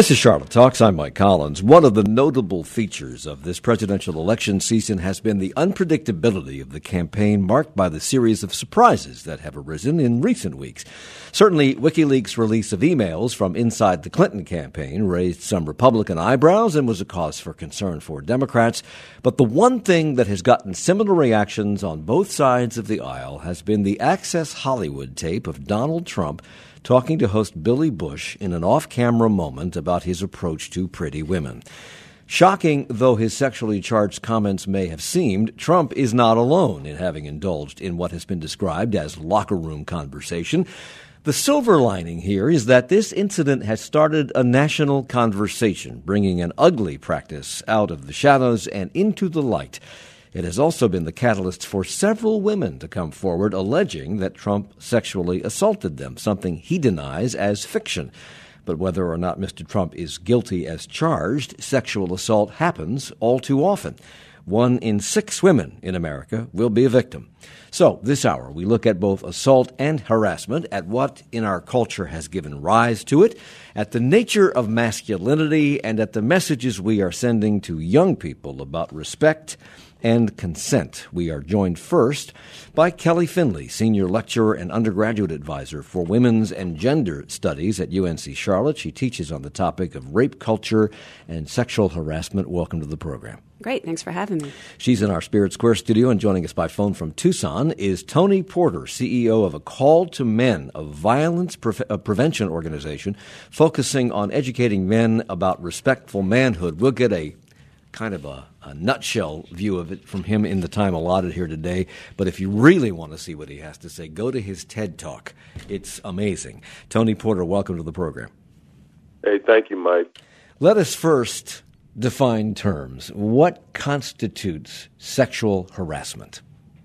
This is Charlotte Talks. I'm Mike Collins. One of the notable features of this presidential election season has been the unpredictability of the campaign, marked by the series of surprises that have arisen in recent weeks. Certainly, WikiLeaks' release of emails from inside the Clinton campaign raised some Republican eyebrows and was a cause for concern for Democrats. But the one thing that has gotten similar reactions on both sides of the aisle has been the Access Hollywood tape of Donald Trump talking to host Billy Bush in an off-camera moment about his approach to pretty women. Shocking though his sexually charged comments may have seemed, Trump is not alone in having indulged in what has been described as locker room conversation. The silver lining here is that this incident has started a national conversation, bringing an ugly practice out of the shadows and into the light. It has also been the catalyst for several women to come forward alleging that Trump sexually assaulted them, something he denies as fiction. But whether or not Mr. Trump is guilty as charged, sexual assault happens all too often. 1 in 6 women in America will be a victim. So this hour, we look at both assault and harassment, at what in our culture has given rise to it, at the nature of masculinity, and at the messages we are sending to young people about respect and consent. We are joined first by Kelly Finley, Senior Lecturer and Undergraduate Advisor for Women's and Gender Studies at UNC Charlotte. She teaches on the topic of rape culture and sexual harassment. Welcome to the program. Great. Thanks for having me. She's in our Spirit Square studio, and joining us by phone from Tucson is Tony Porter, CEO of a Call to Men, a violence prevention organization focusing on educating men about respectful manhood. We'll get a kind of a nutshell view of it from him in the time allotted here today. But if you really want to see what he has to say, go to his TED Talk. It's amazing. Tony Porter, welcome to the program. Hey, thank you, Mike. Let us first define terms. What constitutes sexual harassment?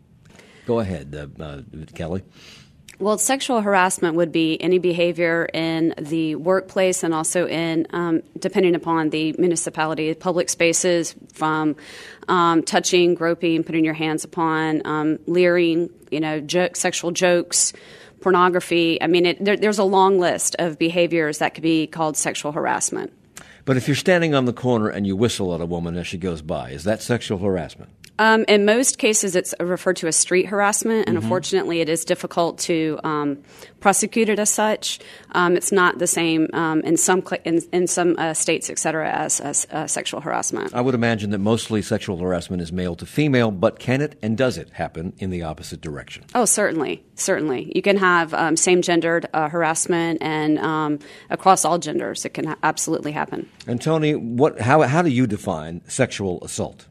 Go ahead, Kelly. Well, sexual harassment would be any behavior in the workplace and also in, depending upon the municipality, public spaces, from touching, groping, putting your hands upon, leering, sexual jokes, pornography. I mean, there's a long list of behaviors that could be called sexual harassment. But if you're standing on the corner and you whistle at a woman as she goes by, is that sexual harassment? In most cases, it's referred to as street harassment, and unfortunately, it is difficult to prosecute it as such. It's not the same in some states, et cetera, as sexual harassment. I would imagine that mostly sexual harassment is male to female, but can it and does it happen in the opposite direction? Oh, certainly. You can have same-gendered harassment, and across all genders, it can absolutely happen. And Tony, how do you define sexual assault?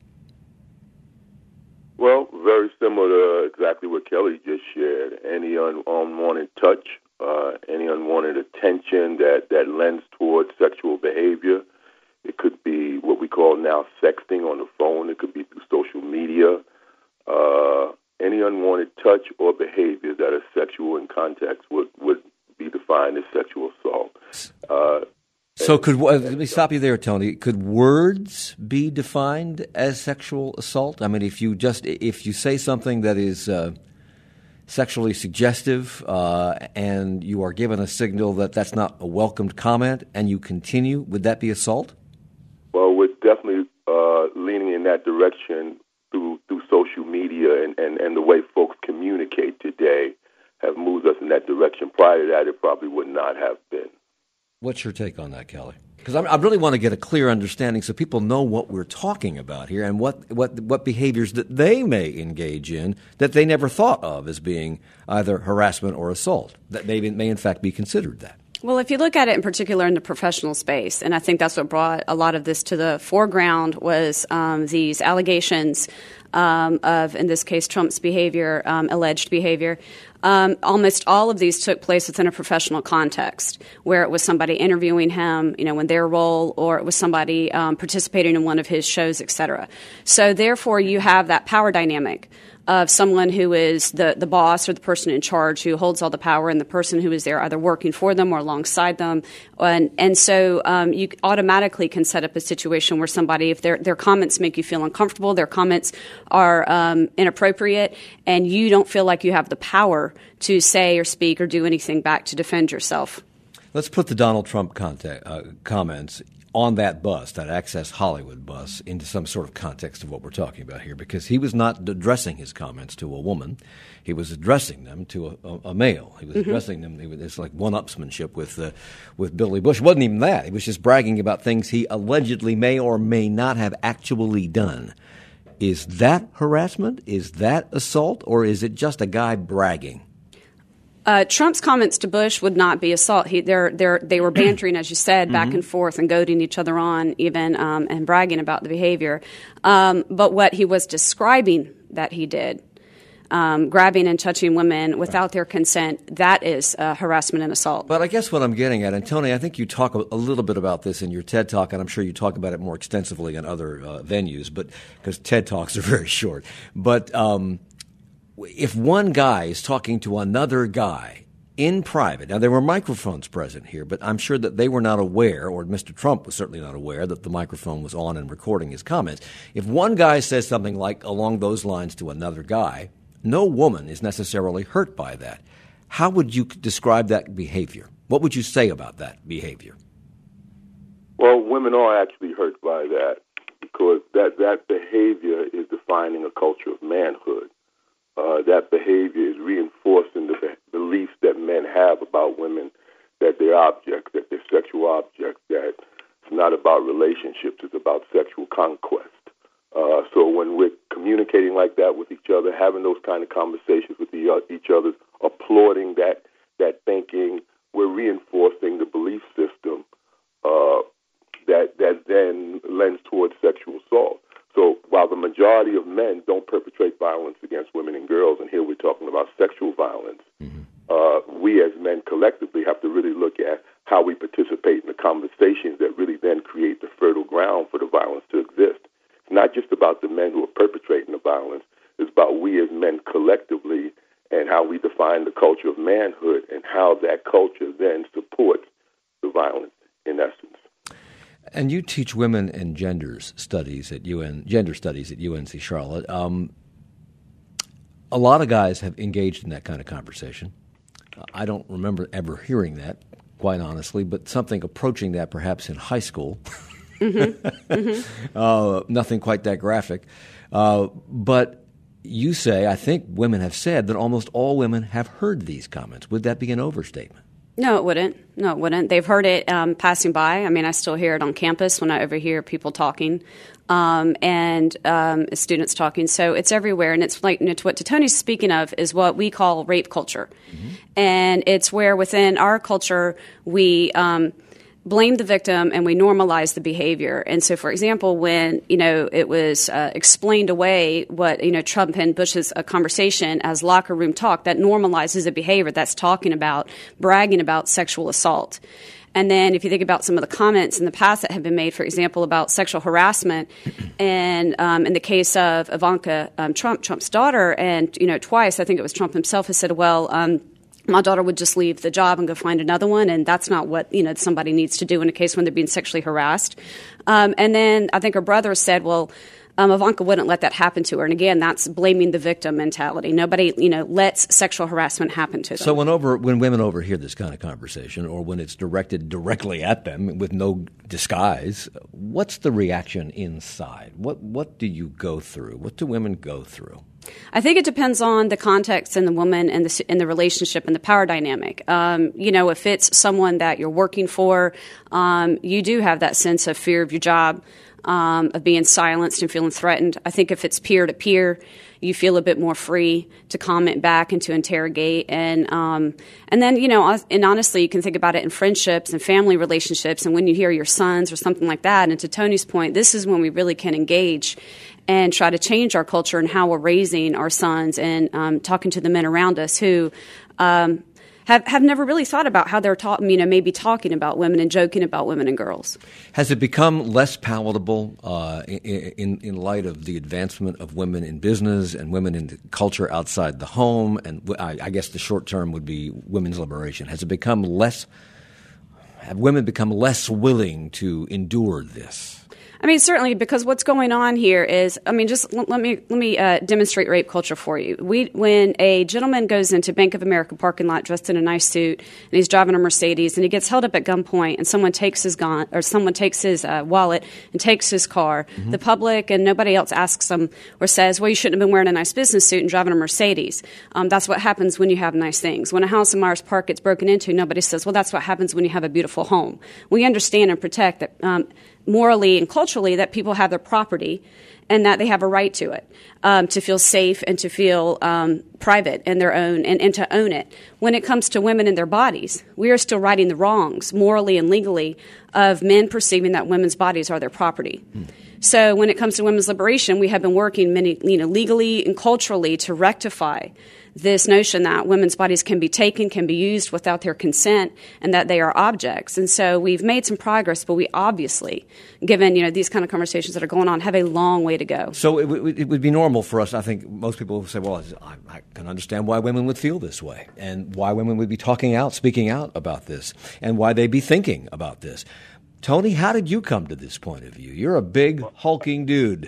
Well, very similar to exactly what Kelly just shared. Any unwanted touch, any unwanted attention that lends towards sexual behavior. It could be what we call now sexting on the phone. It could be through social media. Any unwanted touch or behavior that is sexual in context would be defined as sexual assault. So let me stop you there, Tony. Could words be defined as sexual assault? I mean, if you say something that is sexually suggestive and you are given a signal that that's not a welcomed comment and you continue, would that be assault? Well, we're definitely leaning in that direction through social media and the way folks communicate today have moved us in that direction. Prior to that, it probably would not have been. What's your take on that, Kelly? Because I really want to get a clear understanding so people know what we're talking about here and what behaviors that they may engage in that they never thought of as being either harassment or assault, that may in fact be considered that. Well, if you look at it in particular in the professional space, and I think that's what brought a lot of this to the foreground, was these allegations of, in this case, Trump's behavior, alleged behavior. Almost all of these took place within a professional context, where it was somebody interviewing him, in their role, or it was somebody participating in one of his shows, et cetera. So therefore, you have that power dynamic of someone who is the boss or the person in charge who holds all the power, and the person who is there either working for them or alongside them. And so you automatically can set up a situation where somebody, if their comments make you feel uncomfortable, their comments are inappropriate, and you don't feel like you have the power to say or speak or do anything back to defend yourself. Let's put the Donald Trump comments on that bus, that Access Hollywood bus, into some sort of context of what we're talking about here, because he was not addressing his comments to a woman. He was addressing them to a male. He was addressing them. It's like one-upsmanship with Billy Bush. It wasn't even that. He was just bragging about things he allegedly may or may not have actually done. Is that harassment? Is that assault? Or is it just a guy bragging? Trump's comments to Bush would not be assault. They were bantering, as you said, back and forth and goading each other on, even and bragging about the behavior. But what he was describing that he did, grabbing and touching women without their consent, that is harassment and assault. But I guess what I'm getting at, and Tony, I think you talk a little bit about this in your TED Talk, and I'm sure you talk about it more extensively in other venues, but because TED Talks are very short. But if one guy is talking to another guy in private, now there were microphones present here, but I'm sure that they were not aware, or Mr. Trump was certainly not aware, that the microphone was on and recording his comments. If one guy says something like along those lines to another guy, no woman is necessarily hurt by that. How would you describe that behavior? What would you say about that behavior? Well, women are actually hurt by that because that behavior is defining a culture of manhood. That behavior is reinforcing the beliefs that men have about women, that they're objects, that they're sexual objects, that it's not about relationships, it's about sexual conquest. So when we're communicating like that with each other, having those kind of conversations with each other, applauding that thinking, we're reinforcing the belief system that then lends towards sexual assault. So while the majority of men don't perpetrate violence against women and girls, and here we're talking about sexual violence, we as men collectively have to really look at how we participate in the conversations that really then create the fertile ground for the violence to exist. It's not just about the men who are perpetrating the violence. It's about we as men collectively and how we define the culture of manhood and how that culture then supports the violence in essence. And you teach women and gender studies at UNC Charlotte. A lot of guys have engaged in that kind of conversation. I don't remember ever hearing that, quite honestly, but something approaching that perhaps in high school. Nothing quite that graphic. But you say, I think women have said that almost all women have heard these comments. Would that be an overstatement? No, it wouldn't. They've heard it passing by. I mean, I still hear it on campus when I overhear people talking and students talking. So it's everywhere. And it's like what Tony's speaking of is what we call rape culture. And it's where within our culture we blame the victim and we normalize the behavior. And so, for example, when, it was explained away what, Trump and Bush's conversation as locker room talk, that normalizes a behavior that's talking about, bragging about sexual assault. And then if you think about some of the comments in the past that have been made, for example, about sexual harassment, and in the case of Ivanka Trump's daughter, and, twice, I think it was Trump himself who said, my daughter would just leave the job and go find another one, and that's not what somebody needs to do in a case when they're being sexually harassed. And then I think her brother said, Ivanka wouldn't let that happen to her. And again, that's blaming the victim mentality. Nobody, lets sexual harassment happen to them. So when women overhear this kind of conversation, or when it's directed directly at them with no disguise, what's the reaction inside? What do you go through? What do women go through? I think it depends on the context and the woman and the relationship and the power dynamic. If it's someone that you're working for, you do have that sense of fear of your job, of being silenced and feeling threatened. I think if it's peer to peer, you feel a bit more free to comment back and to interrogate. And then, and honestly, you can think about it in friendships and family relationships. And when you hear your sons or something like that, and to Tony's point, this is when we really can engage and try to change our culture and how we're raising our sons and talking to the men around us who have never really thought about how they're maybe talking about women and joking about women and girls. Has it become less palatable in light of the advancement of women in business and women in the culture outside the home? And I guess the short term would be women's liberation. Have women become less willing to endure this? I mean, certainly, because what's going on here is, I mean, just let me demonstrate rape culture for you. When a gentleman goes into Bank of America parking lot dressed in a nice suit and he's driving a Mercedes and he gets held up at gunpoint and someone takes his gun or someone takes his wallet and takes his car, the public and nobody else asks him or says, well, you shouldn't have been wearing a nice business suit and driving a Mercedes. That's what happens when you have nice things. When a house in Myers Park gets broken into, nobody says, well, that's what happens when you have a beautiful home. We understand and protect that morally and culturally that people have their property and that they have a right to it, to feel safe and to feel private in their own and to own it. When it comes to women and their bodies, we are still righting the wrongs morally and legally of men perceiving that women's bodies are their property. So when it comes to women's liberation, we have been working legally and culturally to rectify this notion that women's bodies can be taken, can be used without their consent, and that they are objects. And so we've made some progress, but we obviously, given these kind of conversations that are going on, have a long way to go. So it would be normal for us, I think most people would say, well, I can understand why women would feel this way and why women would be speaking out about this, and why they'd be thinking about this. Tony, how did you come to this point of view? You're a big, hulking dude.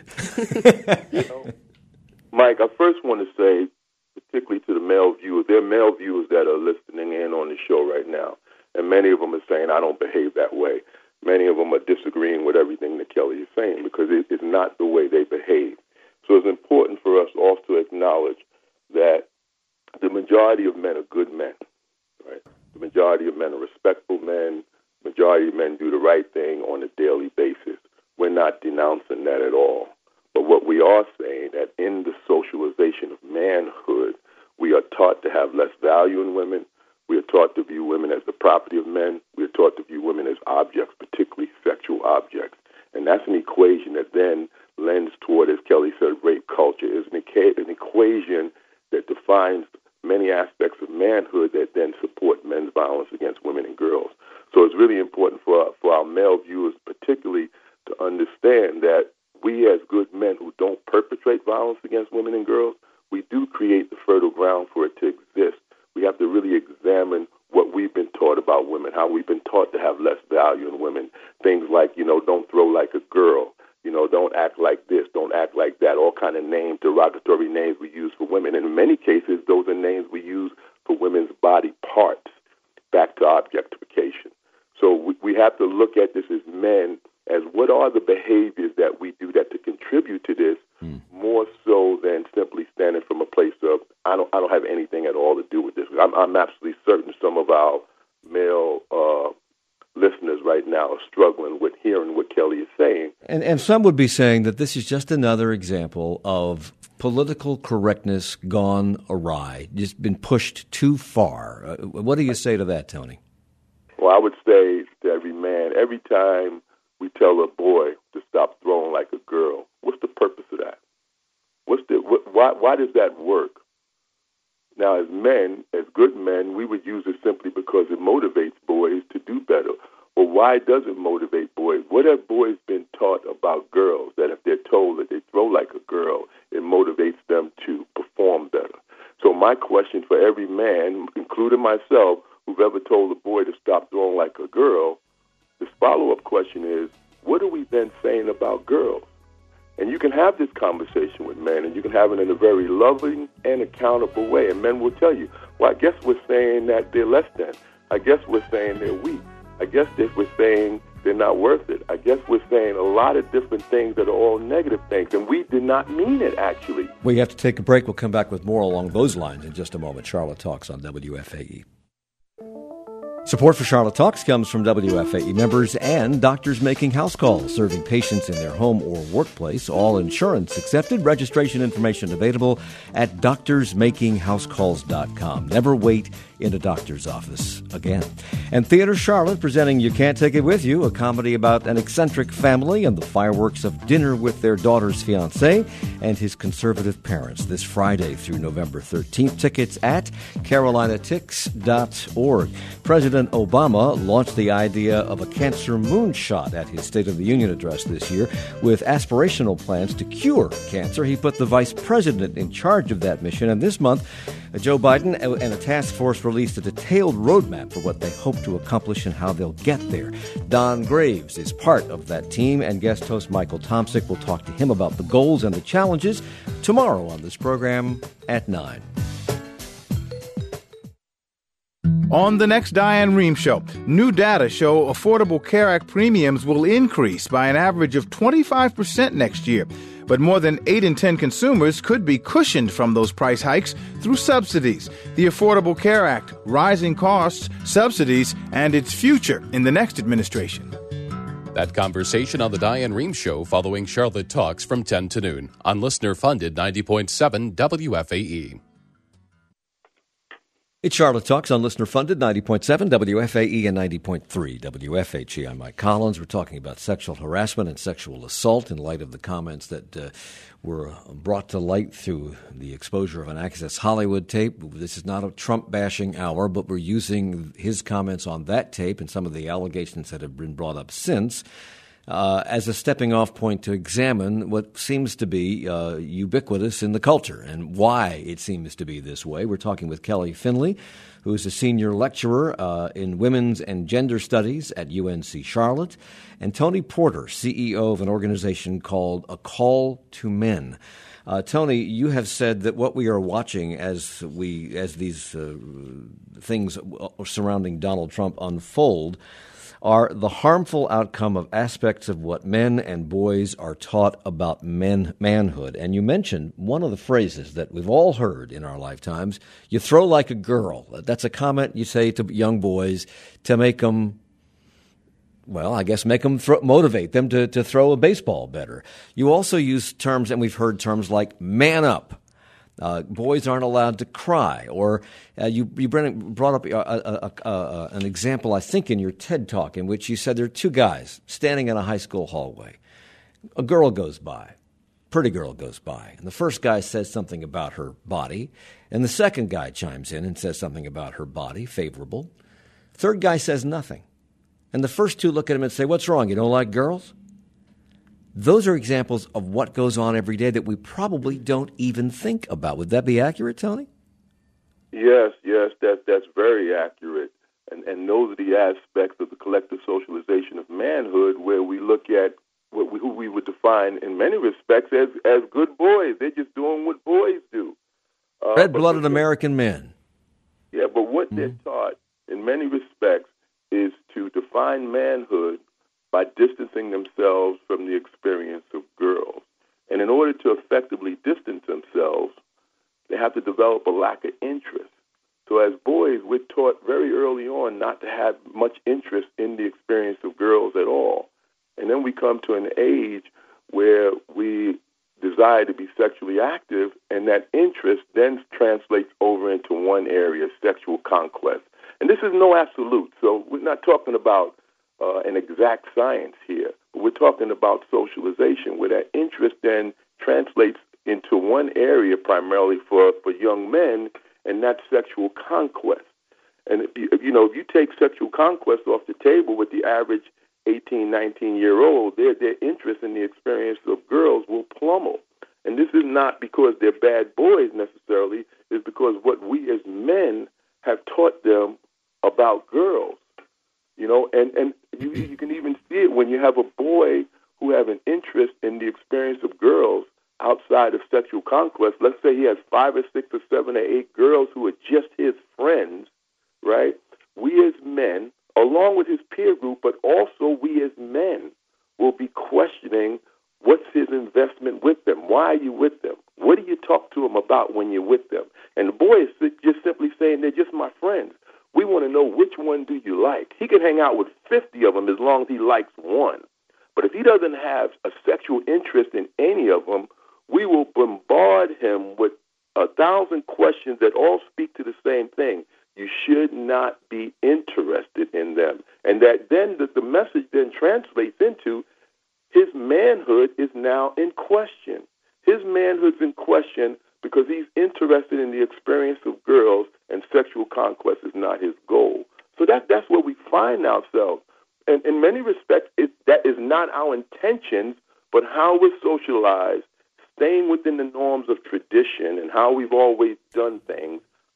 Mike, I first want to say, particularly to the male viewers, there are male viewers that are listening in on the show right now, and many of them are saying, I don't behave that way. Many of them are disagreeing with everything that Kelly is saying because it is not the way they behave. So it's important for us also to acknowledge that the majority of men are good men, right? The majority of men are respectful men. The majority of men do the right thing on a daily basis. We're not denouncing that at all. But what we are saying that in the socialization of manhood, we are taught to have less value in women. We are taught to view women as the property of men. We are taught to view women as objects, particularly sexual objects. And that's an equation that then lends toward, as Kelly said, rape culture is an equation that defines many aspects of manhood that then support men's violence against women and girls. So it's really important for our male viewers particularly to understand that we as good men who don't perpetrate violence against women and girls, we do create the fertile ground for it to exist. We have to really examine what we've been taught about women, how we've been taught to have less value in women. Things like, don't throw like a girl, don't act like this, don't act like that, all kind of names, derogatory names we use for women. And in many cases, those are names we use for women's body parts, back to objectification. So we have to look at this as men as what are the behaviors that we do that to contribute to this more so than simply standing from a place of I don't have anything at all to do with this. I'm absolutely certain some of our male listeners right now are struggling with hearing what Kelly is saying. And some would be saying that this is just another example of political correctness gone awry, just been pushed too far. What do you say to that, Tony? Well, I would say to every man, every time we tell a boy to stop throwing like a girl, what's the purpose of that? Why does that work? Now, as men, as good men, we would use it simply because it motivates boys to do better. Well, why does it motivate boys? What have boys been taught about girls that if they're told that they throw like a girl, it motivates them to perform better? So my question for every man, including myself, who've ever told a boy to stop throwing like a girl, this follow-up question is, what are we then saying about girls? And you can have this conversation with men, and you can have it in a very loving and accountable way. And men will tell you, well, I guess we're saying that they're less than. I guess we're saying they're weak. I guess we're saying they're not worth it. I guess we're saying a lot of different things that are all negative things, and we did not mean it, actually. We have to take a break. We'll come back with more along those lines in just a moment. Charlotte Talks on WFAE. Support for Charlotte Talks comes from WFAE members and Doctors Making House Calls, serving patients in their home or workplace. All insurance accepted. Registration information available at doctorsmakinghousecalls.com. Never wait in a doctor's office again. And Theater Charlotte presenting You Can't Take It With You, a comedy about an eccentric family and the fireworks of dinner with their daughter's fiancé and his conservative parents this Friday through November 13th. Tickets at carolinatix.org. President Obama launched the idea of a cancer moonshot at his State of the Union address this year with aspirational plans to cure cancer. He put the vice president in charge of that mission, and this month Joe Biden and a task force released a detailed roadmap for what they hope to accomplish and how they'll get there. Don Graves is part of that team, and guest host Michael Tomsic will talk to him about the goals and the challenges tomorrow on this program at 9. On the next Diane Rehm Show, new data show Affordable Care Act premiums will increase by an average of 25% next year. But more than 8 in 10 consumers could be cushioned from those price hikes through subsidies. The Affordable Care Act, rising costs, subsidies, and its future in the next administration. That conversation on the Diane Rehm Show following Charlotte Talks from 10 to noon on listener-funded 90.7 WFAE. It's Charlotte Talks on listener-funded 90.7 WFAE and 90.3 WFHE. I'm Mike Collins. We're talking about sexual harassment and sexual assault in light of the comments that were brought to light through the exposure of an Access Hollywood tape. This is not a Trump-bashing hour, but we're using his comments on that tape and some of the allegations that have been brought up since as a stepping-off point to examine what seems to be ubiquitous in the culture and why it seems to be this way. We're talking with Kelly Finley, who is a senior lecturer in women's and gender studies at UNC Charlotte, and Tony Porter, CEO of an organization called A Call to Men. Tony, you have said that what we are watching as these things surrounding Donald Trump unfold are the harmful outcome of aspects of what men and boys are taught about manhood. And you mentioned one of the phrases that we've all heard in our lifetimes, you throw like a girl. That's a comment you say to young boys to make them, well, I guess make them motivate them to throw a baseball better. You also use terms, and we've heard terms like man up. Boys aren't allowed to cry. Or you brought up an example, I think, in your TED Talk in which you said there are two guys standing in a high school hallway. A girl goes by, pretty girl goes by, and the first guy says something about her body, and the second guy chimes in and says something about her body, favorable. Third guy says nothing. And the first two look at him and say, "What's wrong? You don't like girls?" Those are examples of what goes on every day that we probably don't even think about. Would that be accurate, Tony? Yes, that's very accurate. And those are the aspects of the collective socialization of manhood where we look at who we would define in many respects as good boys. They're just doing what boys do. Red-blooded American men. Yeah, but what they're taught in many respects is to define manhood by distancing themselves from the experience of girls. And in order to effectively distance themselves, they have to develop a lack of interest. So as boys, we're taught very early on not to have much interest in the experience of girls at all. And then we come to an age where we desire to be sexually active, and that interest then translates over into one area, sexual conquest. And this is no absolute, so we're not talking about an exact science here, but we're talking about socialization, where that interest then translates into one area primarily for young men, and that's sexual conquest. And if you take sexual conquest off the table with the average 18, 19-year-old, their interest in the experience of girls will plummet. And this is not because they're bad boys necessarily, it's because what we as men have taught them about girls. And you can even see it when you have a boy who have an interest in the experience of girls outside of sexual conquest. Let's say he has 5 or 6 or 7 or 8 girls who are just his friends, right? We as men, along with his peer group, but also we as men, will be questioning what's his investment with them? Why are you with them? What do you talk to them about when you're with them? And the boy is just simply saying, they're just my friends. We want to know which one do you like. He can hang out with 50 of them as long as he likes one. But if he doesn't have a sexual interest in any of them, we will bombard him with 1,000 questions that all speak to the same thing. You should not be interested in them. And that then the message then translates into his manhood is now in question. His manhood's in question because he's interested in the experience of girls, and sexual conquest is not his goal. So that's where we find ourselves. And in many respects, that is not our intentions, but how we're socialized, staying within the norms of tradition and how we've always done things,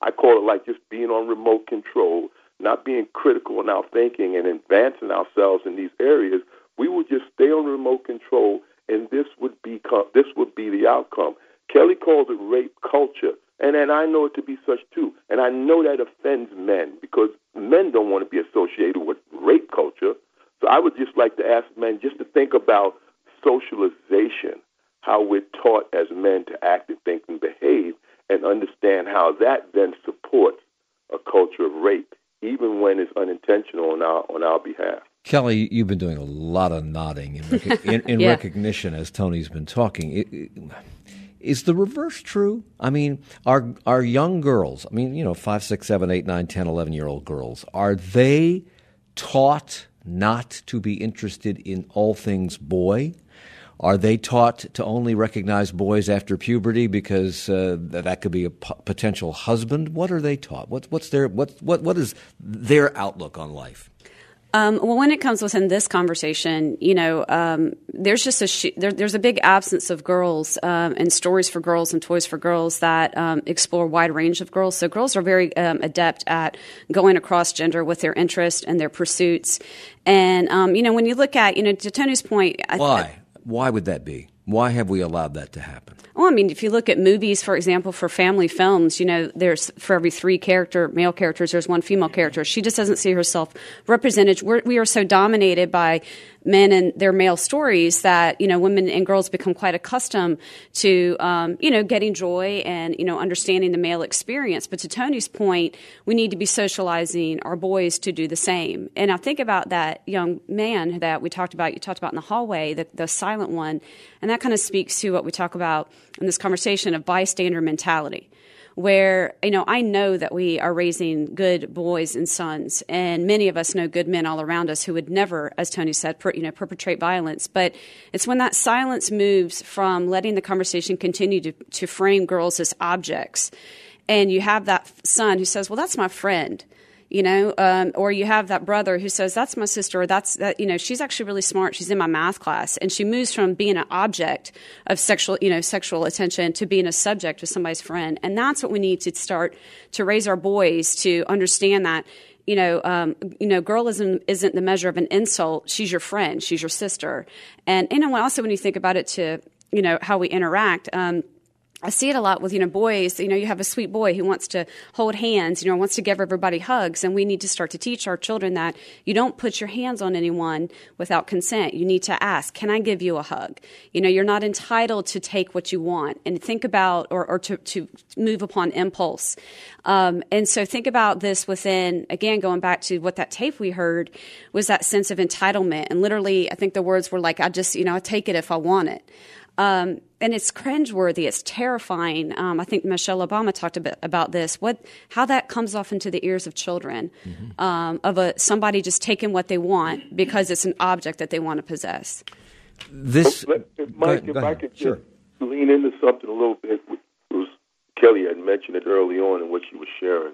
I call it like just being on remote control, not being critical in our thinking and advancing ourselves in these areas. We would just stay on remote control, and this would be the outcome. Kelly calls it rape culture, and I know it to be such too. And I know that offends men because men don't want to be associated with rape culture. So I would just like to ask men just to think about socialization, how we're taught as men to act and think and behave, and understand how that then supports a culture of rape, even when it's unintentional on our behalf. Kelly, you've been doing a lot of nodding in Yeah. recognition as Tony's been talking. Is the reverse true? I mean, are young girls, 5, 6, 7, 8, 9, 10, 11-year-old girls, are they taught not to be interested in all things boy? Are they taught to only recognize boys after puberty because that could be a potential husband? What are they taught? What is their outlook on life? Well, when it comes within this conversation, there's just there's a big absence of girls and stories for girls and toys for girls that explore a wide range of girls. So girls are very adept at going across gender with their interests and their pursuits. And, when you look at, to Tony's point. Why would that be? Why have we allowed that to happen? Well, if you look at movies, for example, for family films, there's for every 3 male characters, there's 1 female character. She just doesn't see herself represented. We are so dominated by men and their male stories that, women and girls become quite accustomed to, getting joy and, understanding the male experience. But to Tony's point, we need to be socializing our boys to do the same. And I think about that young man that you talked about in the hallway, the silent one, and that kind of speaks to what we talk about in this conversation of bystander mentality, where, I know that we are raising good boys and sons, and many of us know good men all around us who would never, as Tony said, perpetrate violence. But it's when that silence moves from letting the conversation continue to frame girls as objects, and you have that son who says, well, that's my friend. Or you have that brother who says, that's my sister, or she's actually really smart, she's in my math class. And she moves from being an object of sexual attention to being a subject of somebody's friend. And that's what we need to start to raise our boys to understand that, girlism isn't the measure of an insult. She's your friend, she's your sister. And, also when you think about it to, how we interact, I see it a lot with, boys. You have a sweet boy who wants to hold hands, wants to give everybody hugs. And we need to start to teach our children that you don't put your hands on anyone without consent. You need to ask, can I give you a hug? You're not entitled to take what you want and think about or to move upon impulse. And so think about this within, again, going back to what that tape we heard was that sense of entitlement. And literally, I think the words were like, I take it if I want it. And it's cringeworthy. It's terrifying. I think Michelle Obama talked a bit about this. How that comes off into the ears of children, of somebody just taking what they want because it's an object that they want to possess. Mike, if I could just lean into something a little bit. Kelly had mentioned it early on in what she was sharing.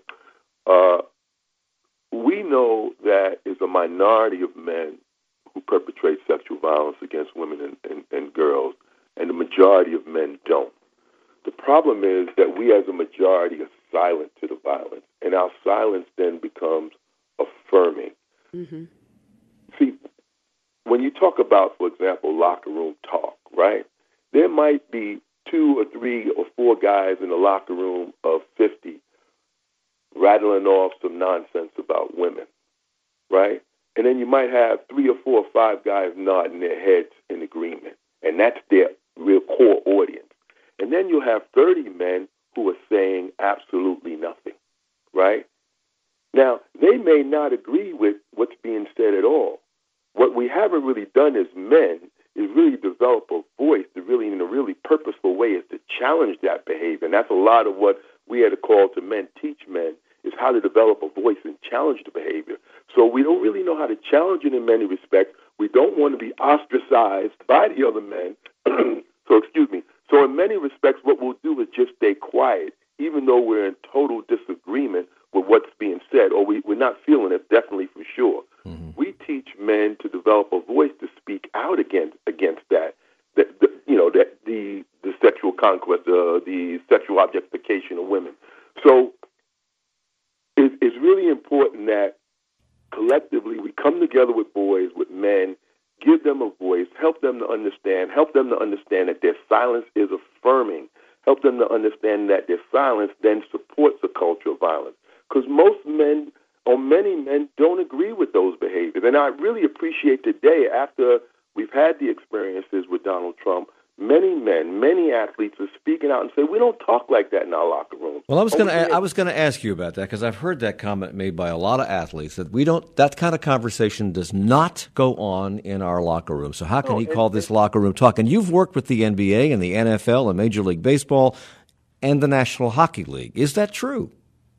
We know that is a minority of men who perpetrate sexual violence against women and girls. And the majority of men don't. The problem is that we as a majority are silent to the violence, and our silence then becomes affirming. Mm-hmm. See, when you talk about, for example, locker room talk, right, there might be 2 or 3 or 4 guys in the locker room of 50 rattling off some nonsense about women, right? And then you might have 3 or 4 or 5 guys nodding their heads in agreement, and that's their real core audience. And then you have 30 men who are saying absolutely nothing, right? Now, they may not agree with what's being said at all. What we haven't really done as men is really develop a voice to really, in a really purposeful way, is to challenge that behavior. And that's a lot of what we had a call to men, teach men, is how to develop a voice and challenge the behavior. So we don't really know how to challenge it in many respects. We don't want to be ostracized by the other men. So in many respects, what we'll do is just stay quiet, even though we're in total disagreement with what's being said, or we're not feeling it, definitely for sure. Mm-hmm. We teach men to develop a voice to speak out against that the sexual conquest, the sexual objectification of women. So important that collectively we come together with boys, with men, give them a voice, help them to understand that their silence is affirming, help them to understand that their silence then supports a culture of violence. Because most men, or many men, don't agree with those behaviors. And I really appreciate today, after we've had the experiences with Donald Trump, many men, many athletes are speaking out and say, we don't talk like that in our locker rooms. Well, I was going to ask you about that, because I've heard that comment made by a lot of athletes that that kind of conversation does not go on in our locker room. So how can he call this locker room talk? And you've worked with the NBA and the NFL and Major League Baseball and the National Hockey League. Is that true?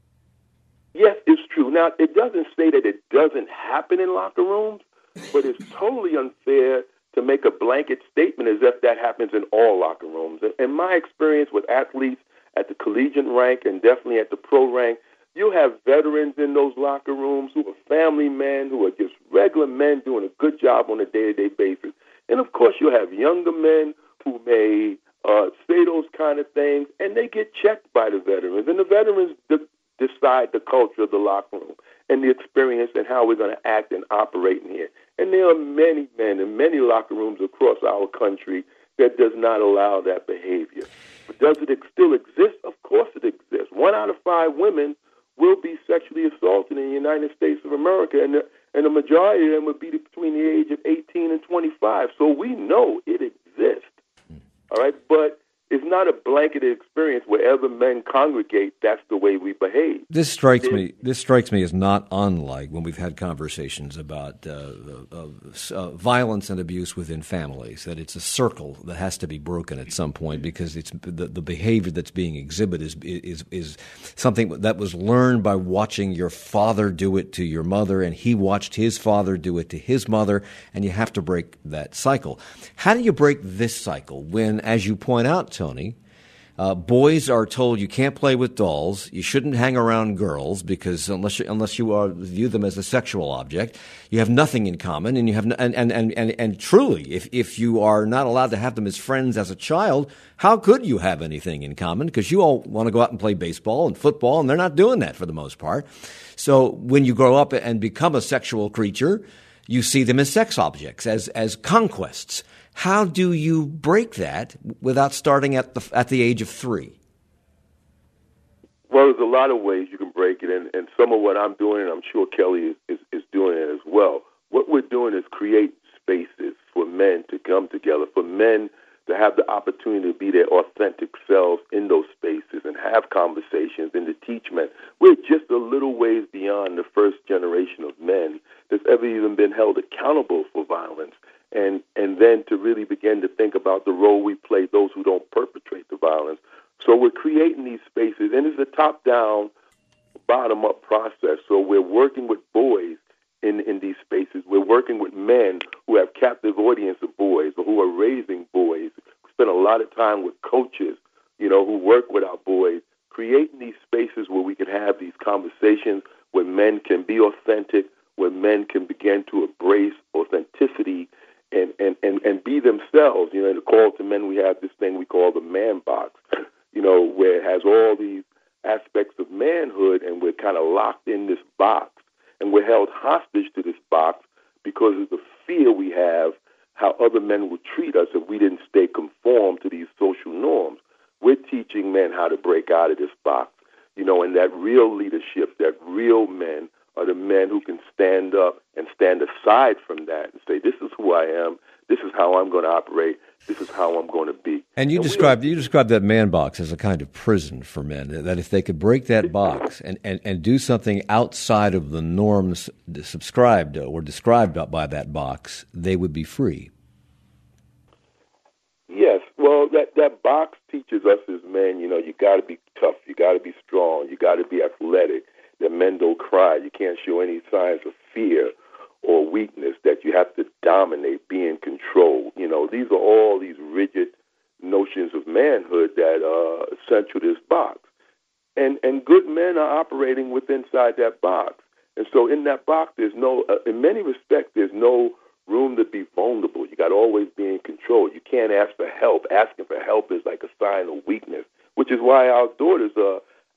Yes, it's true. Now, it doesn't say that it doesn't happen in locker rooms, but it's totally unfair to make a blanket statement as if that happens in all locker rooms. In my experience with athletes at the collegiate rank and definitely at the pro rank, you have veterans in those locker rooms who are family men, who are just regular men doing a good job on a day-to-day basis. And, of course, you have younger men who may say those kind of things, and they get checked by the veterans. And the veterans decide the culture of the locker room and the experience and how we're going to act and operate in here. And there are many men in many locker rooms across our country that does not allow that behavior. But does it still exist? Of course it exists. 1 out of 5 women will be sexually assaulted in the United States of America, and the majority of them would be between the age of 18 and 25. So we know it exists. All right, but it's not a blanketed experience. Wherever men congregate, that's the way we behave. This strikes me as not unlike when we've had conversations about violence and abuse within families. That it's a circle that has to be broken at some point, because it's the behavior that's being exhibited is something that was learned by watching your father do it to your mother, and he watched his father do it to his mother, and you have to break that cycle. How do you break this cycle when, as you point out, Tony, boys are told you can't play with dolls, you shouldn't hang around girls, because unless you view them as a sexual object, you have nothing in common, and you have and truly, if you are not allowed to have them as friends as a child, how could you have anything in common? Because you all want to go out and play baseball and football, and they're not doing that for the most part. So when you grow up and become a sexual creature, you see them as sex objects, as conquests. How do you break that without starting at the age of 3? Well, there's a lot of ways you can break it, and some of what I'm doing, and I'm sure Kelly is doing it as well. What we're doing is create spaces for men to come together, for men to have the opportunity to be their authentic selves in those spaces and have conversations and to teach men. We're just a little ways beyond the first generation of men that's ever even been held accountable for violence. And then to really begin to think about the role we play, those who don't perpetrate the violence. So we're creating these spaces, and it's a top-down, bottom-up process. So we're working with boys in these spaces. We're working with men who have captive audience of boys or who are raising boys. We spend a lot of time with coaches, who work with our boys, creating these spaces where we can have these conversations, where men can be authentic, where men can begin to embrace authenticity and be themselves. In the Call to Men, we have this thing we call the man box, where it has all these aspects of manhood, and we're kind of locked in this box, and we're held hostage to this box because of the fear we have how other men would treat us if we didn't stay conformed to these social norms. We're teaching men how to break out of this box, and that real leadership, that real men are the men who can stand up and stand aside from that and say, this is who I am, this is how I'm going to operate, this is how I'm going to be. And you described that man box as a kind of prison for men, that if they could break that box and do something outside of the norms subscribed or described by that box, they would be free. Yes, well, that box teaches us as men, you got to be tough, you got to be strong, you got to be athletic, that men don't cry, you can't show any signs of fear or weakness, that you have to dominate, be in control. These are all these rigid notions of manhood that are essential to this box. And good men are operating inside that box. And so in that box, there's in many respects, there's no room to be vulnerable. You got to always be in control. You can't ask for help. Asking for help is like a sign of weakness, which is why our daughters are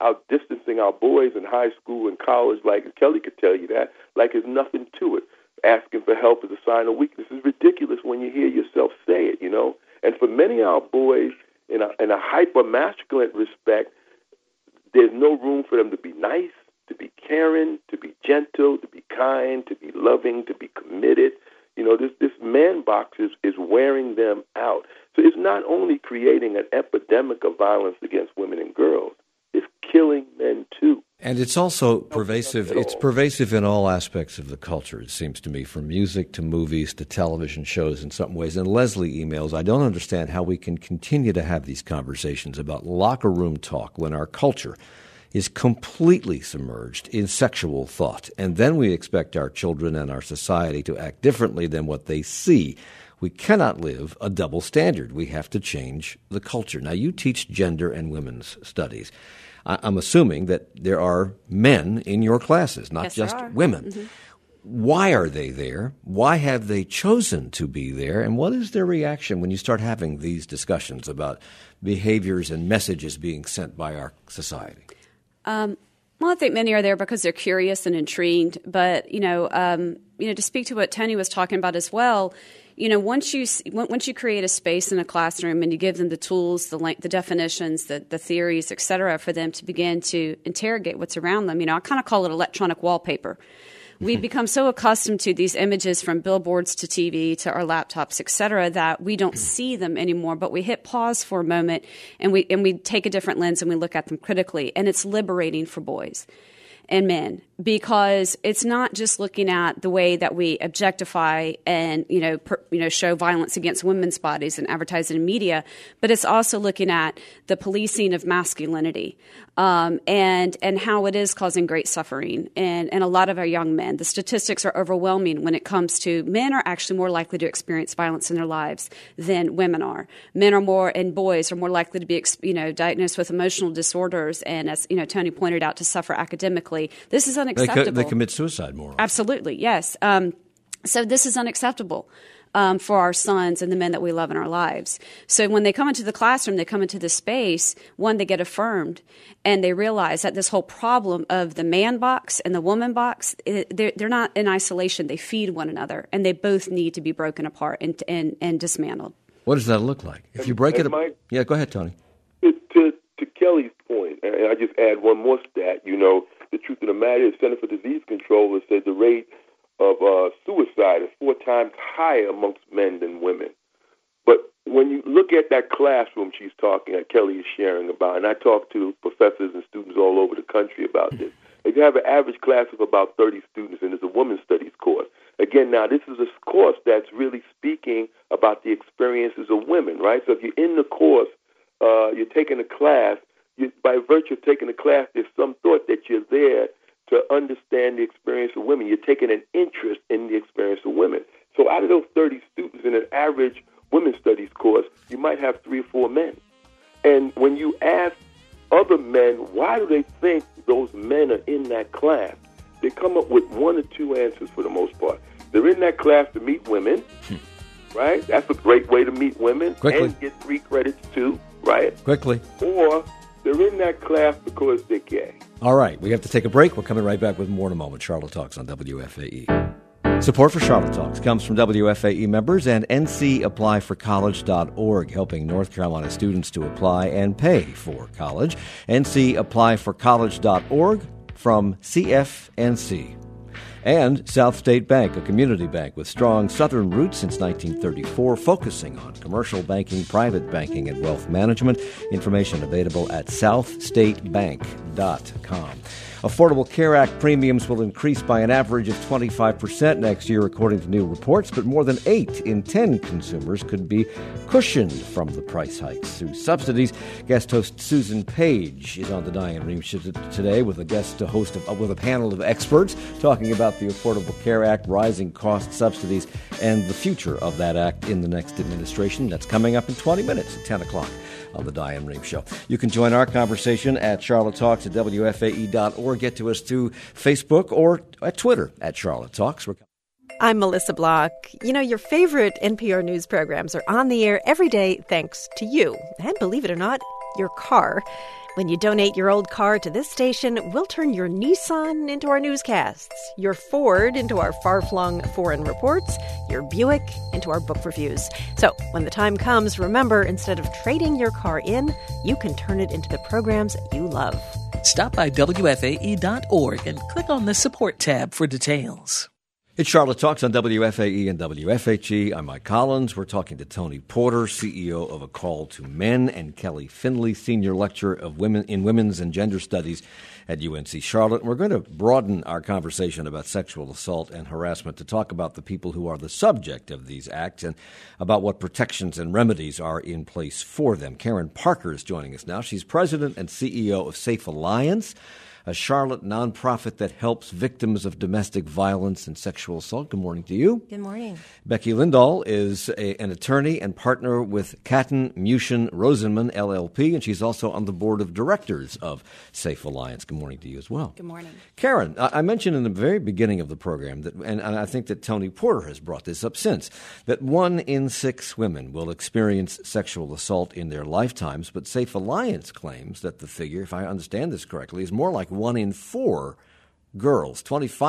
outdistancing our boys in high school and college, like Kelly could tell you that, like there's nothing to it. Asking for help is a sign of weakness. It's ridiculous when you hear yourself say it, you know. And for many of our boys, in a hyper-masculine respect, there's no room for them to be nice, to be caring, to be gentle, to be kind, to be loving, to be committed. You know, this man box is wearing them out. So it's not only creating an epidemic of violence against women and girls, it's killing men too. And it's also pervasive. It's pervasive in all aspects of the culture, it seems to me, from music to movies to television shows in some ways. And Leslie emails, I don't understand how we can continue to have these conversations about locker room talk when our culture is completely submerged in sexual thought. And then we expect our children and our society to act differently than what they see. We cannot live a double standard. We have to change the culture. Now, you teach gender and women's studies. I'm assuming that there are men in your classes, not just women. Mm-hmm. Why are they there? Why have they chosen to be there? And what is their reaction when you start having these discussions about behaviors and messages being sent by our society? Well, I think many are there because they're curious and intrigued. But, to speak to what Tony was talking about as well, once you create a space in a classroom and you give them the tools, the definitions, the theories, et cetera, for them to begin to interrogate what's around them, I kind of call it electronic wallpaper. We've become so accustomed to these images from billboards to TV to our laptops, et cetera, that we don't see them anymore. But we hit pause for a moment and we take a different lens and we look at them critically. And it's liberating for boys and men, because it's not just looking at the way that we objectify and show violence against women's bodies and advertise it in media, but it's also looking at the policing of masculinity and how it is causing great suffering and a lot of our young men. The statistics are overwhelming when it comes to men are actually more likely to experience violence in their lives than women are. Men are more, and boys are more likely to be diagnosed with emotional disorders and, as Tony pointed out, to suffer academically. This is unacceptable. They commit suicide more often. Absolutely, yes. So this is unacceptable for our sons and the men that we love in our lives. So when they come into the classroom, they come into the space, one, they get affirmed, and they realize that this whole problem of the man box and the woman box, they're not in isolation. They feed one another, and they both need to be broken apart and dismantled. What does that look like? If you break it apart? Yeah, go ahead, Tony. To Kelly's point, and I just add one more stat, the truth of the matter is Center for Disease Control has said the rate of suicide is 4 times higher amongst men than women. But when you look at that classroom she's talking, that Kelly is sharing about, and I talk to professors and students all over the country about this, if you have an average class of about 30 students, and it's a women's studies course. Again, now this is a course that's really speaking about the experiences of women, right? So if you're in the course, you're taking a class, by virtue of taking the class, there's some thought that you're there to understand the experience of women. You're taking an interest in the experience of women. So out of those 30 students in an average women's studies course, you might have 3 or 4 men. And when you ask other men, why do they think those men are in that class? They come up with 1 or 2 answers for the most part. They're in that class to meet women, right? That's a great way to meet women. Quickly. And get 3 credits too, right? Quickly. Or they're in that class because they're gay. All right, we have to take a break. We're coming right back with more in a moment. Charlotte Talks on WFAE. Support for Charlotte Talks comes from WFAE members and NCApplyforcollege.org, helping North Carolina students to apply and pay for college. NCApplyforcollege.org from CFNC. And South State Bank, a community bank with strong Southern roots since 1934, focusing on commercial banking, private banking, and wealth management. Information available at southstatebank.com. Affordable Care Act premiums will increase by an average of 25% next year, according to new reports, but more than 8 in 10 consumers could be cushioned from the price hikes through subsidies. Guest host Susan Page is on the Diane Rehm Show today with a with a panel of experts talking about the Affordable Care Act, rising cost subsidies, and the future of that act in the next administration. That's coming up in 20 minutes at 10 o'clock. On the Diane Rehm Show. You can join our conversation at Charlotte Talks at WFAE.org. Get to us through Facebook or at Twitter at Charlotte Talks. I'm Melissa Block. Your favorite NPR news programs are on the air every day thanks to you. And believe it or not, your car. When you donate your old car to this station, we'll turn your Nissan into our newscasts, your Ford into our far-flung foreign reports, your Buick into our book reviews. So when the time comes, remember, instead of trading your car in, you can turn it into the programs you love. Stop by WFAE.org and click on the Support tab for details. It's Charlotte Talks on WFAE and WFHE. I'm Mike Collins. We're talking to Tony Porter, CEO of A Call to Men, and Kelly Finley, Senior Lecturer of Women's and Gender Studies at UNC Charlotte. And we're going to broaden our conversation about sexual assault and harassment to talk about the people who are the subject of these acts and about what protections and remedies are in place for them. Karen Parker is joining us now. She's President and CEO of Safe Alliance, a Charlotte nonprofit that helps victims of domestic violence and sexual assault. Good morning to you. Good morning. Becky Lindahl is an attorney and partner with Catton, Mushin, Rosenman, LLP, and she's also on the board of directors of Safe Alliance. Good morning to you as well. Good morning. Karen, I mentioned in the very beginning of the program, that, and I think that Tony Porter has brought this up since, that 1 in 6 women will experience sexual assault in their lifetimes, but Safe Alliance claims that the figure, if I understand this correctly, is more like 1 in 4 girls.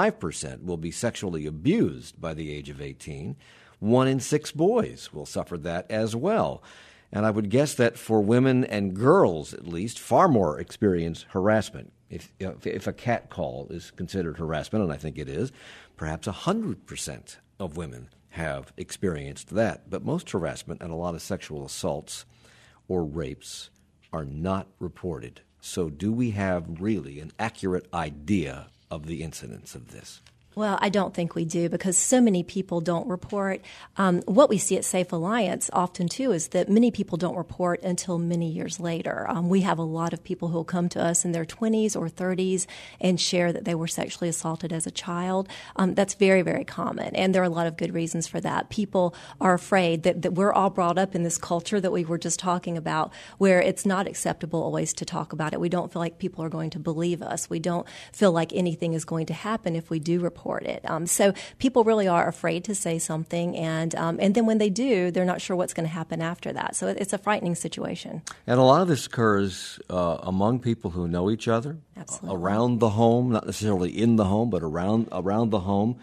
25% will be sexually abused by the age of 18. 1 in 6 boys will suffer that as well. And I would guess that for women and girls, at least, far more experience harassment. If a cat call is considered harassment, and I think it is, perhaps 100% of women have experienced that. But most harassment and a lot of sexual assaults or rapes are not reported. So do we have really an accurate idea of the incidence of this? Well, I don't think we do because so many people don't report. What we see at Safe Alliance often, too, is that many people don't report until many years later. We have a lot of people who will come to us in their 20s or 30s and share that they were sexually assaulted as a child. That's very, very common, and there are a lot of good reasons for that. People are afraid that we're all brought up in this culture that we were just talking about where it's not acceptable always to talk about it. We don't feel like people are going to believe us. We don't feel like anything is going to happen if we do report it. So people really are afraid to say something, and then when they do, they're not sure what's going to happen after that. So it's a frightening situation. And a lot of this occurs among people who know each other, Absolutely. Around the home, not necessarily in the home, but around the home.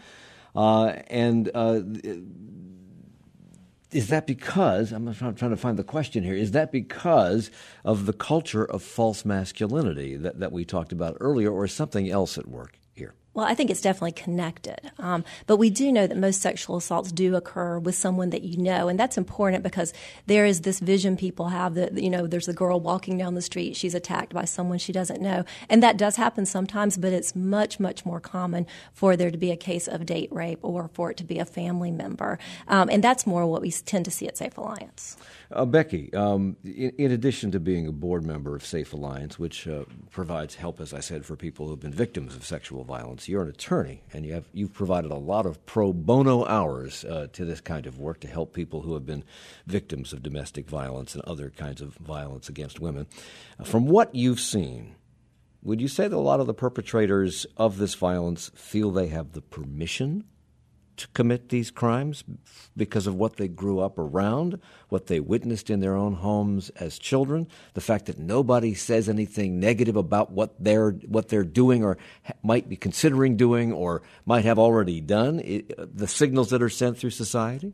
Is that because, I'm trying to find the question here, is that because of the culture of false masculinity that we talked about earlier, or is something else at work here? Well, I think it's definitely connected. But we do know that most sexual assaults do occur with someone that you know. And that's important because there is this vision people have that, there's a girl walking down the street, she's attacked by someone she doesn't know. And that does happen sometimes, but it's much, much more common for there to be a case of date rape or for it to be a family member. And that's more what we tend to see at Safe Alliance. Becky, in addition to being a board member of Safe Alliance, which provides help, as I said, for people who have been victims of sexual violence, you're an attorney, and you've provided a lot of pro bono hours to this kind of work to help people who have been victims of domestic violence and other kinds of violence against women. From what you've seen, would you say that a lot of the perpetrators of this violence feel they have the permission to commit these crimes because of what they grew up around, what they witnessed in their own homes as children, the fact that nobody says anything negative about what they're doing or might be considering doing or might have already done, the signals that are sent through society?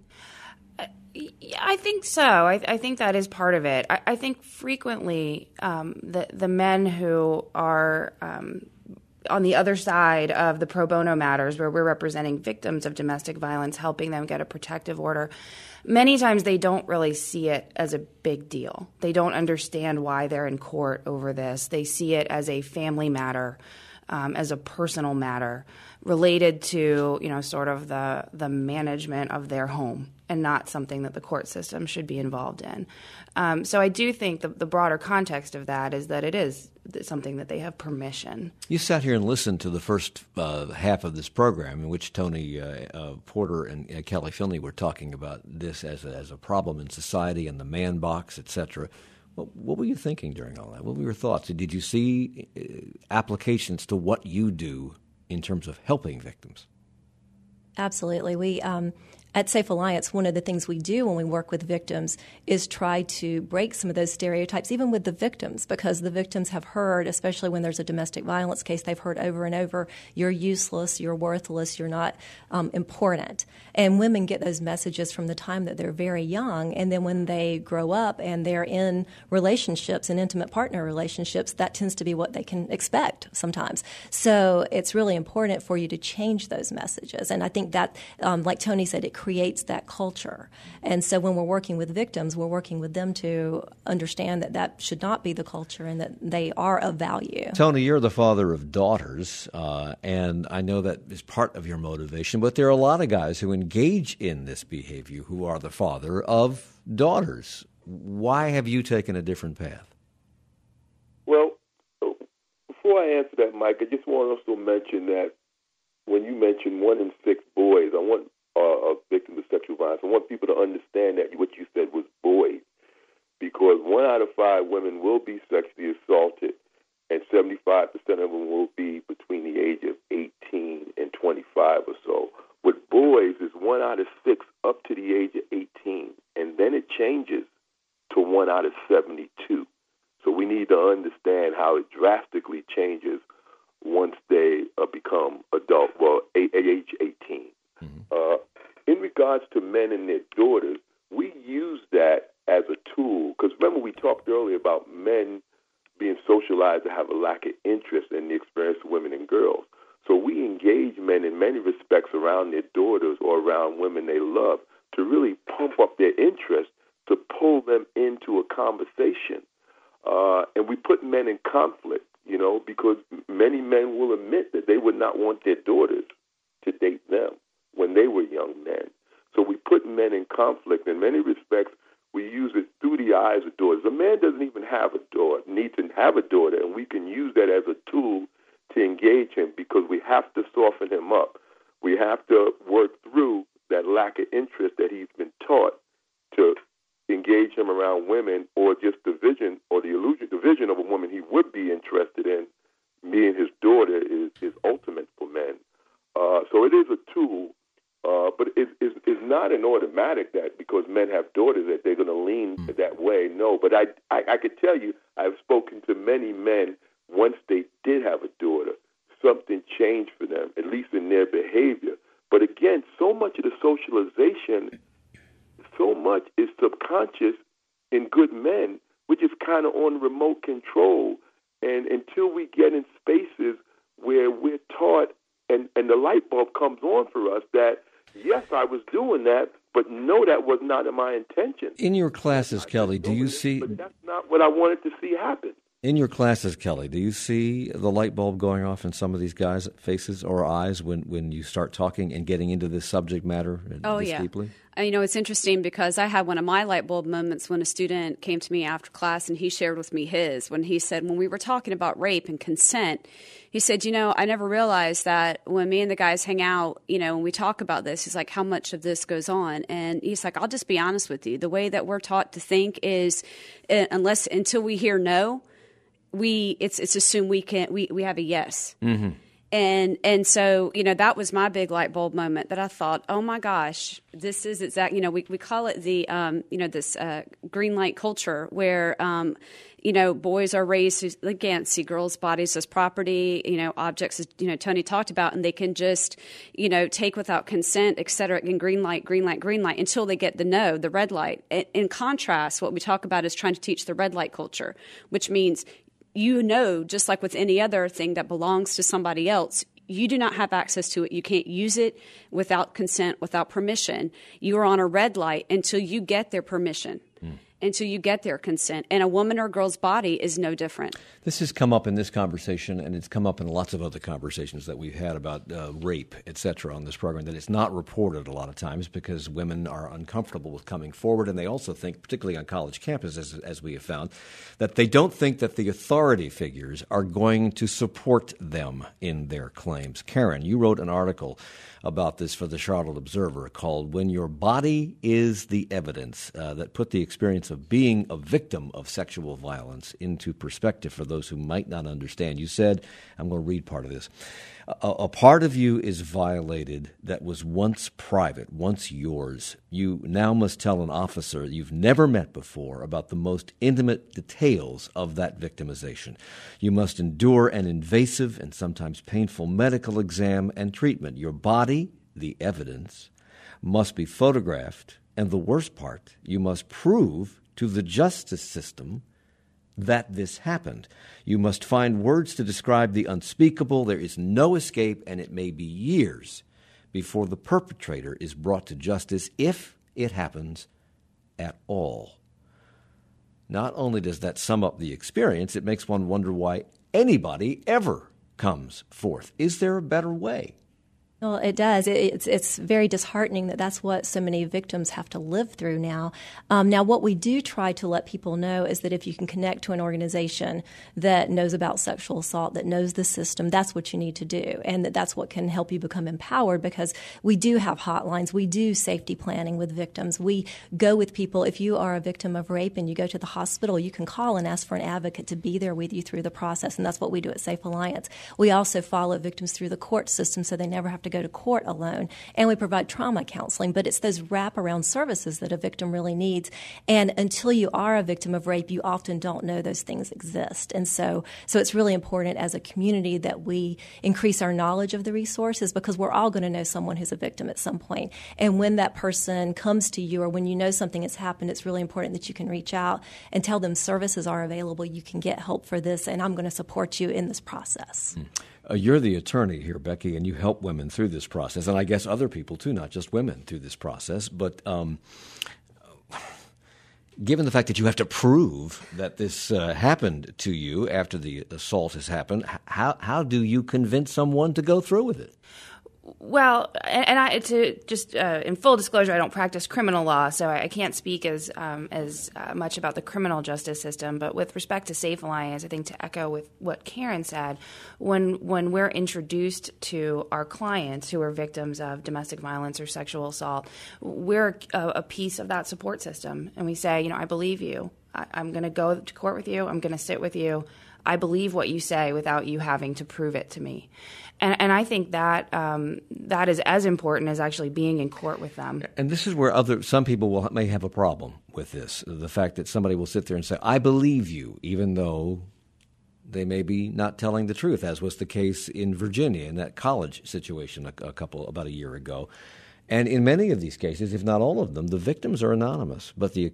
I think so. I think that is part of it. I think frequently the men who are on the other side of the pro bono matters where we're representing victims of domestic violence, helping them get a protective order, many times they don't really see it as a big deal. They don't understand why they're in court over this. They see it as a family matter, as a personal matter related to, sort of the management of their home and not something that the court system should be involved in. So I do think the broader context of that is that it is something that they have permission. You sat here and listened to the first half of this program in which Tony Porter and Kelly Finley were talking about this as a problem in society and the man box, et cetera. What were you thinking during all that? What were your thoughts? Did you see applications to what you do in terms of helping victims? Absolutely. at Safe Alliance, one of the things we do when we work with victims is try to break some of those stereotypes, even with the victims, because the victims have heard, especially when there's a domestic violence case, they've heard over and over, you're useless, you're worthless, you're not important. And women get those messages from the time that they're very young, and then when they grow up and they're in relationships and intimate partner relationships, that tends to be what they can expect sometimes. So it's really important for you to change those messages. And I think that, like Tony said, it creates that culture. And so when we're working with victims, we're working with them to understand that that should not be the culture and that they are of value. Tony, you're the father of daughters, and I know that is part of your motivation, but there are a lot of guys who engage in this behavior who are the father of daughters. Why have you taken a different path? Well, before I answer that, Mike, I just want to also mention that when you mentioned 1 in 6 boys, I want victims of sexual violence, I want people to understand that what you said was boys, because 1 out of 5 women will be sexually assaulted, and 75% of them will be between the age of 18 and 25 or so. With boys, it's 1 out of 6 up to the age of 18, and then it changes to 1 out of 72. So we need to understand how it drastically changes once they become adult, well, age 18. In regards to men and their daughters, we use that as a tool, because remember we talked earlier about men being socialized to have a lack of interest in the experience of women and girls. So we engage men in many respects around their daughters or around women they love to really pump up their interest, to pull them into a conversation. And we put men in conflict, because many men will admit that they would not want their daughters to date them when they were young men. So we put men in conflict. In many respects, we use it through the eyes of daughters. A man doesn't even have a daughter, need to have a daughter, and we can use that as a tool to engage him, because we have to soften him up. We have to work through that lack of interest that he's been taught, to engage him around women, or just the vision or the vision of a woman he would be interested in. Me and his daughter is ultimate for men. So it is a tool, but it's not an automatic that because men have daughters that they're going to lean that way. No, but I could tell you I've spoken to many men, once they did have a daughter, something changed for them, at least in their behavior. But again, so much of the socialization, so much is subconscious in good men, which is kind of on remote control. And until we get in spaces where we're taught and the light bulb comes on for us that, yes, I was doing that, but no, that was not my intention. In your classes, Kelly, do you see... But that's not what I wanted to see happen. In your classes, Kelly, do you see the light bulb going off in some of these guys' faces or eyes when you start talking and getting into this subject matter deeply? It's interesting because I had one of my light bulb moments when a student came to me after class and he shared with me his, when he said, when we were talking about rape and consent, he said, I never realized that when me and the guys hang out, when we talk about this, he's like, how much of this goes on? And he's like, I'll just be honest with you. The way that we're taught to think is until we hear no, it's assumed we have a yes. Mm-hmm. And so, that was my big light bulb moment that I thought, oh my gosh, this is exact, we call it the, this green light culture where, boys are raised to, again, see girls' bodies as property, objects, as, Tony talked about, and they can just, take without consent, et cetera, and green light, until they get the no, the red light. In contrast, what we talk about is trying to teach the red light culture, which means just like with any other thing that belongs to somebody else, you do not have access to it. You can't use it without consent, without permission. You are on a red light until you get their permission, until you get their consent. And a woman or girl's body is no different. This has come up in this conversation, and it's come up in lots of other conversations that we've had about rape, et cetera, on this program, that it's not reported a lot of times because women are uncomfortable with coming forward, and they also think, particularly on college campuses, as we have found, that they don't think that the authority figures are going to support them in their claims. Karen, you wrote an article about this for the Charlotte Observer called When Your Body is the Evidence, that put the experience experience of being a victim of sexual violence into perspective for those who might not understand. You said, I'm going to read part of this, a part of you is violated that was once private, once yours. You now must tell an officer you've never met before about the most intimate details of that victimization. You must endure an invasive and sometimes painful medical exam and treatment. Your body, the evidence, must be photographed, and the worst part, you must prove to the justice system that this happened. You must find words to describe the unspeakable. There is no escape, and it may be years before the perpetrator is brought to justice, if it happens at all. Not only does that sum up the experience, it makes one wonder why anybody ever comes forth. Is there a better way? Well, it does. It's very disheartening that that's what so many victims have to live through now. Now, what we do try to let people know is that if you can connect to an organization that knows about sexual assault, that knows the system, that's what you need to do, and that's what can help you become empowered, because we do have hotlines. We do safety planning with victims. We go with people. If you are a victim of rape and you go to the hospital, you can call and ask for an advocate to be there with you through the process, and that's what we do at Safe Alliance. We also follow victims through the court system so they never have to go to court alone, and we provide trauma counseling, but it's those wraparound services that a victim really needs. And until you are a victim of rape, you often don't know those things exist. And so it's really important as a community that we increase our knowledge of the resources, because we're all going to know someone who's a victim at some point. And when that person comes to you, or when you know something has happened, it's really important that you can reach out and tell them services are available, you can get help for this, and I'm going to support you in this process. You're the attorney here, Becky, and you help women through this process, and I guess other people too, not just women, through this process. But given the fact that you have to prove that this happened to you after the assault has happened, how do you convince someone to go through with it? Well, in full disclosure, I don't practice criminal law, so I can't speak as much about the criminal justice system. But with respect to Safe Alliance, I think to echo with what Karen said, when we're introduced to our clients who are victims of domestic violence or sexual assault, we're a piece of that support system, and we say, I believe you. I'm going to go to court with you. I'm going to sit with you. I believe what you say without you having to prove it to me. And I think that that is as important as actually being in court with them. And this is where some people may have a problem with this, the fact that somebody will sit there and say, I believe you, even though they may be not telling the truth, as was the case in Virginia in that college situation about a year ago. And in many of these cases, if not all of them, the victims are anonymous, but the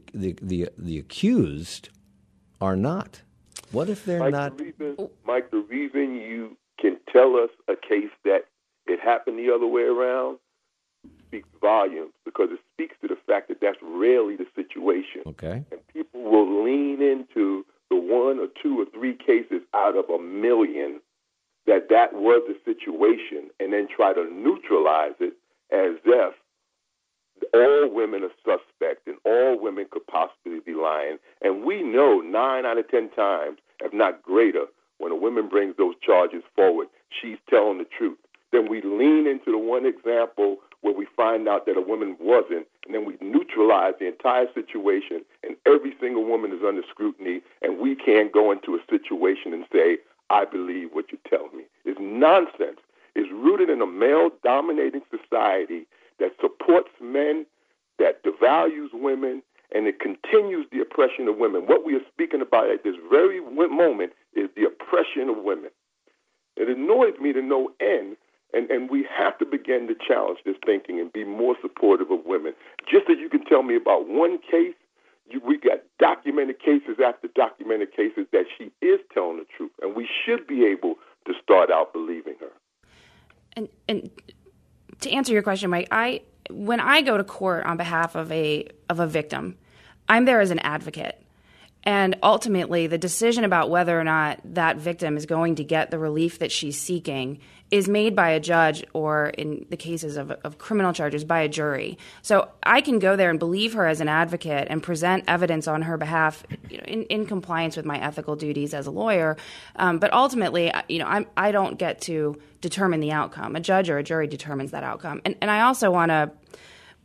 accused are not. What if they're not? Mike, the reason you can tell us a case that it happened the other way around speaks volumes, because it speaks to the fact that that's rarely the situation. Okay. And people will lean into the one or two or three cases out of a million that was the situation, and then try to neutralize it as if all women are suspect and all women could possibly be lying. And we know 9 out of 10 times, if not greater, when a woman brings those charges forward, she's telling the truth. Then we lean into the one example where we find out that a woman wasn't, and then we neutralize the entire situation, and every single woman is under scrutiny, and we can't go into a situation and say, I believe what you tell me. It's nonsense. It's rooted in a male-dominating society that supports men, that devalues women, and it continues the oppression of women. What we are speaking about at this very moment is the oppression of women. It annoys me to no end, and we have to begin to challenge this thinking and be more supportive of women. Just as you can tell me about one case, we got documented cases after documented cases that she is telling the truth, and we should be able to start out believing her. And to answer your question, Mike, when I go to court on behalf of a victim, I'm there as an advocate. And ultimately, the decision about whether or not that victim is going to get the relief that she's seeking is made by a judge, or in the cases of criminal charges, by a jury. So I can go there and believe her as an advocate and present evidence on her behalf, in compliance with my ethical duties as a lawyer. But ultimately, I don't get to determine the outcome. A judge or a jury determines that outcome. And I also want to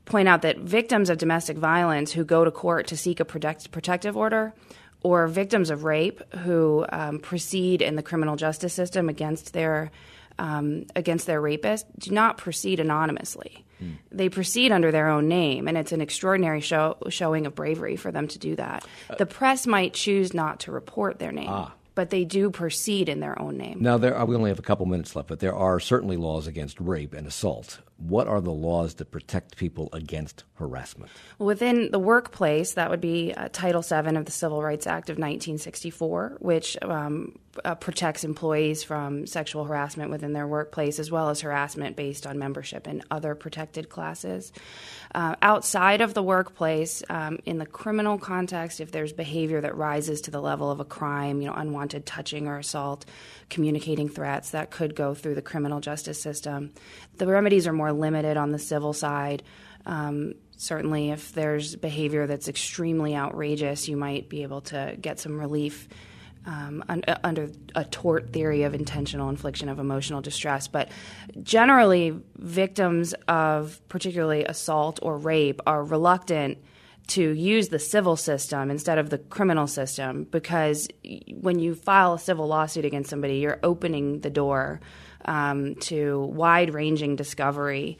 point out that victims of domestic violence who go to court to seek a protective order, or victims of rape who proceed in the criminal justice system against their rapist, do not proceed anonymously. They proceed under their own name, and it's an extraordinary showing of bravery for them to do that. The press might choose not to report their name, but they do proceed in their own name. Now, we only have a couple minutes left, but there are certainly laws against rape and assault. What are the laws that protect people against harassment? Within the workplace, that would be Title VII of the Civil Rights Act of 1964, which protects employees from sexual harassment within their workplace, as well as harassment based on membership in other protected classes. Outside of the workplace, in the criminal context, if there's behavior that rises to the level of a crime, unwanted touching or assault, communicating threats, that could go through the criminal justice system. The remedies are more limited on the civil side. Certainly, if there's behavior that's extremely outrageous, you might be able to get some relief under a tort theory of intentional infliction of emotional distress. But generally, victims of particularly assault or rape are reluctant to use the civil system instead of the criminal system, because when you file a civil lawsuit against somebody, you're opening the door to wide-ranging discovery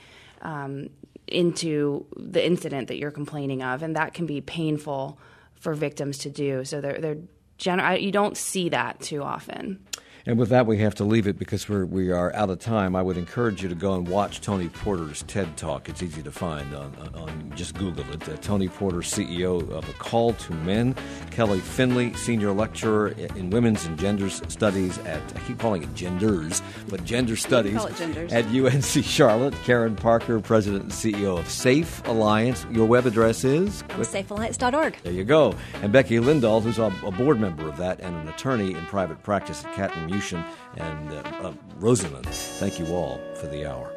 into the incident that you're complaining of, and that can be painful for victims to do. So you don't see that too often. And with that, we have to leave it because we are out of time. I would encourage you to go and watch Tony Porter's TED Talk. It's easy to find on just Google it. Tony Porter, CEO of A Call to Men. Kelly Finley, Senior Lecturer in Women's and Gender Studies I keep calling it genders, but Gender Studies at UNC Charlotte. Karen Parker, President and CEO of SAFE Alliance. Your web address is? safealliance.org. There you go. And Becky Lindahl, who's a board member of that and an attorney in private practice at Catton Muchin and Rosamond. Thank you all for the hour.